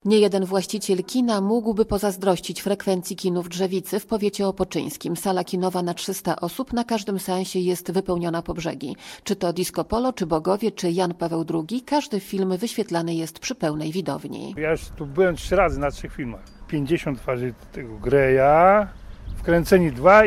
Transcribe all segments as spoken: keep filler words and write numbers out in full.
Niejeden właściciel kina mógłby pozazdrościć frekwencji kinów w Drzewicy w powiecie opoczyńskim. Sala kinowa na trzysta osób na każdym seansie jest wypełniona po brzegi. Czy to Disco Polo, czy Bogowie, czy Jan Paweł drugi, każdy film wyświetlany jest przy pełnej widowni. Ja już tu byłem trzy razy na trzech filmach. pięćdziesiąt twarzy tego Greja, Wkręceni dwa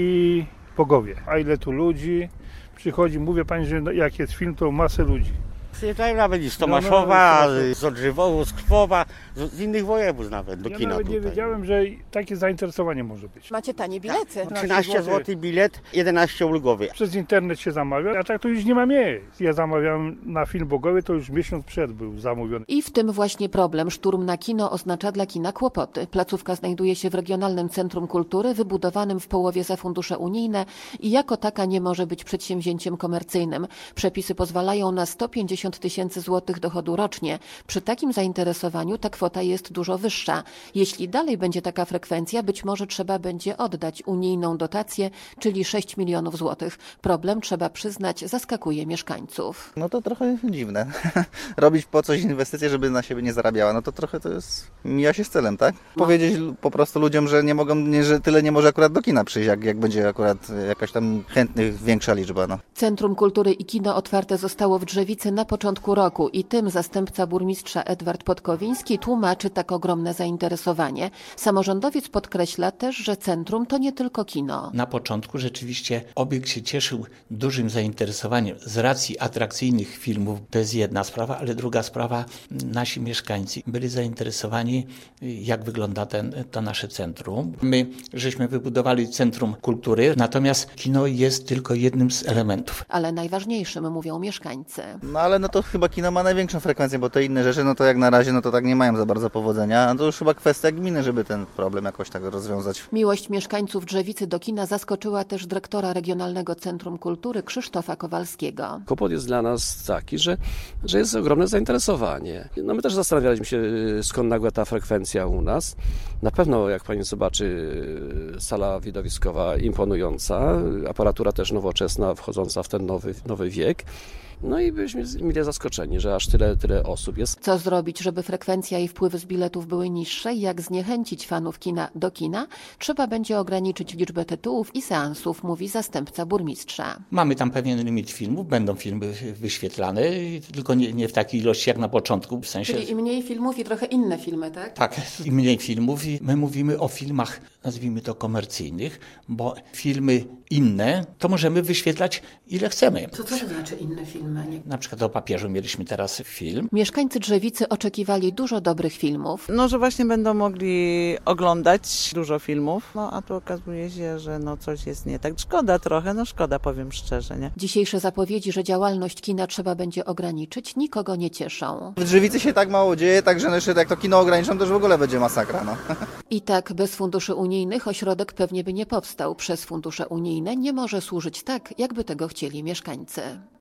i Bogowie. A ile tu ludzi przychodzi, mówię pani, że jak jest film, to masę ludzi. Przyjeżdżają nawet i z Tomaszowa, no, no, z Odżywowu, z Krwowa, z innych województw nawet do ja kina. Ja nawet nie tutaj. wiedziałem, że takie zainteresowanie może być. Macie tanie bilety. Tak. trzynaście złotych bilet, jedenaście ulgowy. Przez internet się zamawia, a tak to już nie ma miejsc. Ja zamawiałem na film Bogowie, to już miesiąc przed był zamówiony. I w tym właśnie problem. Szturm na kino oznacza dla kina kłopoty. Placówka znajduje się w Regionalnym Centrum Kultury, wybudowanym w połowie za fundusze unijne i jako taka nie może być przedsięwzięciem komercyjnym. Przepisy pozwalają na sto pięćdziesiąt tysięcy złotych dochodu rocznie. Przy takim zainteresowaniu ta kwota jest dużo wyższa. Jeśli dalej będzie taka frekwencja, być może trzeba będzie oddać unijną dotację, czyli sześć milionów złotych. Problem, trzeba przyznać, zaskakuje mieszkańców. No to trochę dziwne. Robić po coś inwestycję, żeby na siebie nie zarabiała, no to trochę to jest, mija się z celem, tak? No. Powiedzieć po prostu ludziom, że nie mogą, nie, że tyle nie może akurat do kina przyjść, jak, jak będzie akurat jakaś tam chętnych większa liczba. No. Centrum Kultury i Kino otwarte zostało w Drzewicy na początku roku i tym zastępca burmistrza Edward Podkowiński tłumaczy tak ogromne zainteresowanie. Samorządowiec podkreśla też, że centrum to nie tylko kino. Na początku rzeczywiście obiekt się cieszył dużym zainteresowaniem z racji atrakcyjnych filmów. To jest jedna sprawa, ale druga sprawa, nasi mieszkańcy byli zainteresowani, jak wygląda ten, to nasze centrum. My żeśmy wybudowali Centrum Kultury, natomiast kino jest tylko jednym z elementów. Ale najważniejszym, mówią mieszkańcy. No ale no to chyba kino ma największą frekwencję, bo te inne rzeczy, no to jak na razie, no to tak nie mają za bardzo powodzenia. To już chyba kwestia gminy, żeby ten problem jakoś tak rozwiązać. Miłość mieszkańców Drzewicy do kina zaskoczyła też dyrektora Regionalnego Centrum Kultury Krzysztofa Kowalskiego. Kłopot jest dla nas taki, że, że jest ogromne zainteresowanie. No my też zastanawialiśmy się, skąd nagła ta frekwencja u nas. Na pewno, jak pani zobaczy, sala widowiskowa imponująca, aparatura też nowoczesna, wchodząca w ten nowy, nowy wiek. No i byliśmy mile zaskoczeni, że aż tyle, tyle osób jest. Co zrobić, żeby frekwencja i wpływy z biletów były niższe? Jak zniechęcić fanów kina do kina? Trzeba będzie ograniczyć liczbę tytułów i seansów, mówi zastępca burmistrza. Mamy tam pewien limit filmów, będą filmy wyświetlane, tylko nie, nie w takiej ilości jak na początku. W sensie... Czyli i mniej filmów i trochę inne filmy, tak? Tak, i mniej filmów. I my mówimy o filmach, nazwijmy to komercyjnych, bo filmy inne to możemy wyświetlać ile chcemy. Co to znaczy inne filmy? Nie. Na przykład o papieżu mieliśmy teraz film. Mieszkańcy Drzewicy oczekiwali dużo dobrych filmów. No, że właśnie będą mogli oglądać dużo filmów, no a tu okazuje się, że no coś jest nie tak. Szkoda trochę, no szkoda, powiem szczerze, nie? Dzisiejsze zapowiedzi, że działalność kina trzeba będzie ograniczyć, nikogo nie cieszą. W Drzewicy się tak mało dzieje, także no jeszcze jak to kino ograniczą, to już w ogóle będzie masakra, no. I tak bez funduszy unijnych ośrodek pewnie by nie powstał. Przez fundusze unijne nie może służyć tak, jakby tego chcieli mieszkańcy.